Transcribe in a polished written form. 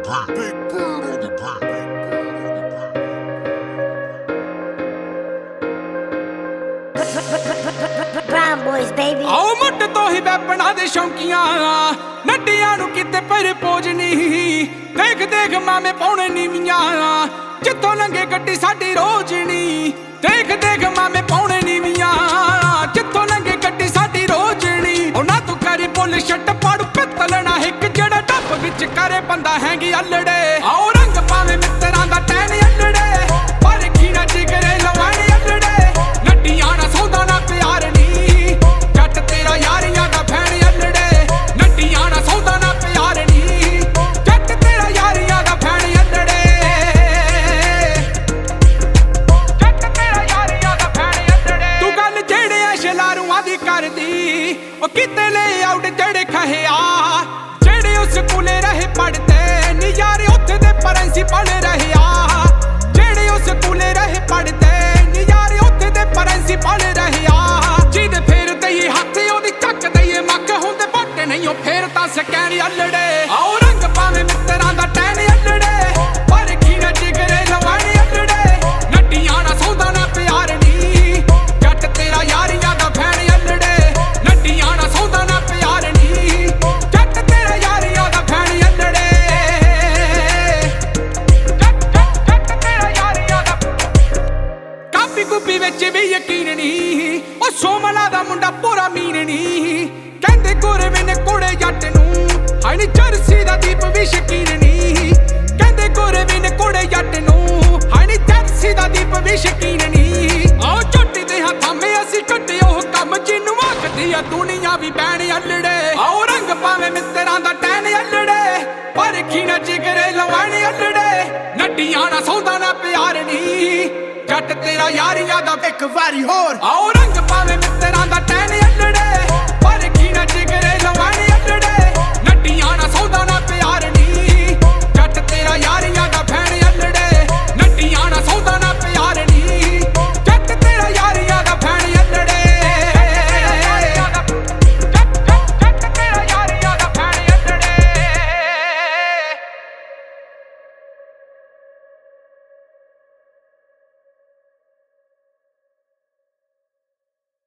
Brown boys, baby. ਆਓ ਮੁੱਢ ਤੋਂ ਹੀ ਵੈਪਣਾ ਦੇ ਸ਼ੌਂਕੀਆਂ ਨੱਡੀਆਂ ਨੂੰ ਕਿਤੇ ਪਰ ਪੋਜ ਨਹੀਂ ਦੇਖ ਦੇਖ ਮਾਮੇ ਪਾਉਣੇ ਨੀਵੀਆਂ ਜਿੱਥੋਂ ਲੰਘੇ ਗੱਡੀ ਸਾਡੀ ਰੋਜਣੀ ਦੇਖ ਦੇਖ ਮਾਮੇ ਪਾਉਣੇ ਨੀਵੀਆਂ ਜਿੱਥੋਂ ਲੰਘੇ ਗੱਡੀ ਸਾਡੀ ਰੋਜਣੀ ਉਹਨਾਂ ਤੂੰ ਕਰੀ ਬੁੱਲ ਛੱਟ ਪਾੜੂ ਪਿੱਤਲਣਾ ਇੱਕ ਜਿਹੜਾ ਡੱਬ ਵਿੱਚ ਕਰੇ ਬੰਦਾ ਹੈਗੀ ਅਲੜੇ ਆਓ ਰੰਗ ਪਾਵੇਂ ਮਿੱਤਰਾਂ ਦਾ ਟੈਨ ਅਲੜੇ ਪਰ ਕੀ ਨਾ ਜਿਗਰੇ ਲਵਾਣੀ ਅਲੜੇ ਨੱਡੀਆਂ ਨਾ ਸੌਦਾ ਨਾ ਪਿਆਰ ਨੀ ਜੱਟ ਤੇਰਾ ਯਾਰੀਆਂ ਦਾ ਫੈਨ ਅਲੜੇ ਨੱਡੀਆਂ ਨਾ ਸੌਦਾ ਨਾ ਪਿਆਰ ਨੀ ਜੱਟ ਤੇਰਾ ਯਾਰੀਆਂ ਦਾ ਫੈਨ ਅਲੜੇ ਜੱਟ ਤੇਰਾ ਯਾਰੀਆਂ ਦਾ ਫੈਨ ਅਲੜੇ ਤੂੰ ਗੱਲ ਜਿਹੜੇ ਐ ਸ਼ਲਾਰੂਆਂ ਦੀ ਕਰਦੀ ਉਹ ਕਿਤੇ ਲੈ ਆਊਟ ਜਿਹੜੇ ਖਹਿਆ ਜਿਹੜੇ ਉਸ ਸਕੂਲੇ ਰਹੇ ਪੜਦੇ ਨੀ ਯਾਰ ਉੱਥੇ ਦੇ ਪ੍ਰਿੰਸੀਪਲ ਰਹਿਆ ਜਿਹੜੇ ਉਸ ਸਕੂਲੇ ਰਹੇ ਪੜਦੇ ਨੀ ਯਾਰ ਉੱਥੇ ਦੇ ਪ੍ਰਿੰਸੀਪਲ ਰਹਿਆ ਜਿਹਦੇ ਫੇਰ ਦਈ ਹੱਥ ਉਹਦੀ ਚੱਕ ਦਈਏ ਮੱਕ ਹੁੰਦੇ ਬੱਟੇ ਨਹੀਂ ਉਹ ਫੇਰ ਤਾਂ ਸਕੈਨ ਅਲੜੇ ਆਓ ਰੰਗ ਪਾਵੇਂ ਮਿੱਤਰਾਂ ਦਾ ਟੈਨ ਅਲੜੇ ਪਰ ਕੀ ਨਾ ਜਿਗਰੇ ਲਵਾਣੀ ਅਲੜੇ ਨੱਡੀਆਂ ਨਾ ਸੌਦਾ ਨਾ ਪਿਆਰ ਨੀ ਜੱਟ ਤੇਰਾ ਯਾਰੀਆਂ ਦਾ ਫੈਨ ਅਲੜੇ ਨੱਡੀਆਂ ਨਾ ਸੌਦਾ ਨਾ ਪਿਆਰ ਨੀ ਜੱਟ ਤੇਰਾ ਯਾਰੀਆਂ ਦਾ ਫੈਨ ਅਲੜੇ ਜੱਟ ਤੇਰਾ ਯਾਰੀਆਂ ਦਾ ਕਾਪੀ ਕੁੱਪੀ ਵਿੱਚ ਵੀ ਯਕੀਨ ਨੀ ਉਹ ਸੋਮਲਾ ਦਾ ਮੁੰਡਾ ਪੂਰਾ ਮੀਨ ਨੀ ਕਹਿੰਦੇ ਗੋਰਵੇ ਨੇ ਕੋੜੇ ਜੱਟ ਨੂੰ ਹਾਏ ਨੀ ਜਰਸੀ ਦਾ ਦੀਪ ਵੀ ਸ਼ਕੀਨ ਨੀ ਕਹਿੰਦੇ ਗੋਰਵੇ ਨੇ ਕੋੜੇ ਜੱਟ ਨੂੰ ਹਾਏ ਨੀ ਜਰਸੀ ਦਾ ਦੀਪ ਵੀ ਸ਼ਕੀਨ ਨੀ ਆਓ ਝੋਟੀ ਦੇ ਹੱਥਾਂ ਮੇ ਅਸੀਂ ਕੱਟੇ ਉਹ ਕੰਮ ਜਿਹਨੂੰ ਆਖਦੀ ਆ ਦੁਨੀਆ ਵੀ ਬੈਣ ਅਲੜੇ ਆਓ ਰੰਗ ਪਾਵੇਂ ਮਿੱਤਰਾਂ ਦਾ ਟੈਨ ਅਲੜੇ ਪਰ ਕੀ ਨਾ ਜਿਗਰੇ ਲਵਾਣੇ ਅਲੜੇ ਨੱਡੀਆਂ ਨਾ ਸੌਦਾ ਨਾ ਪਿਆਰ ਨੀ ਜੱਟ ਤੇਰਾ ਯਾਰੀਆਂ ਦਾ ਇੱਕ ਵਾਰੀ ਹੋਰ ਆਓ ਰੰਗ ਪਾਵੇਂ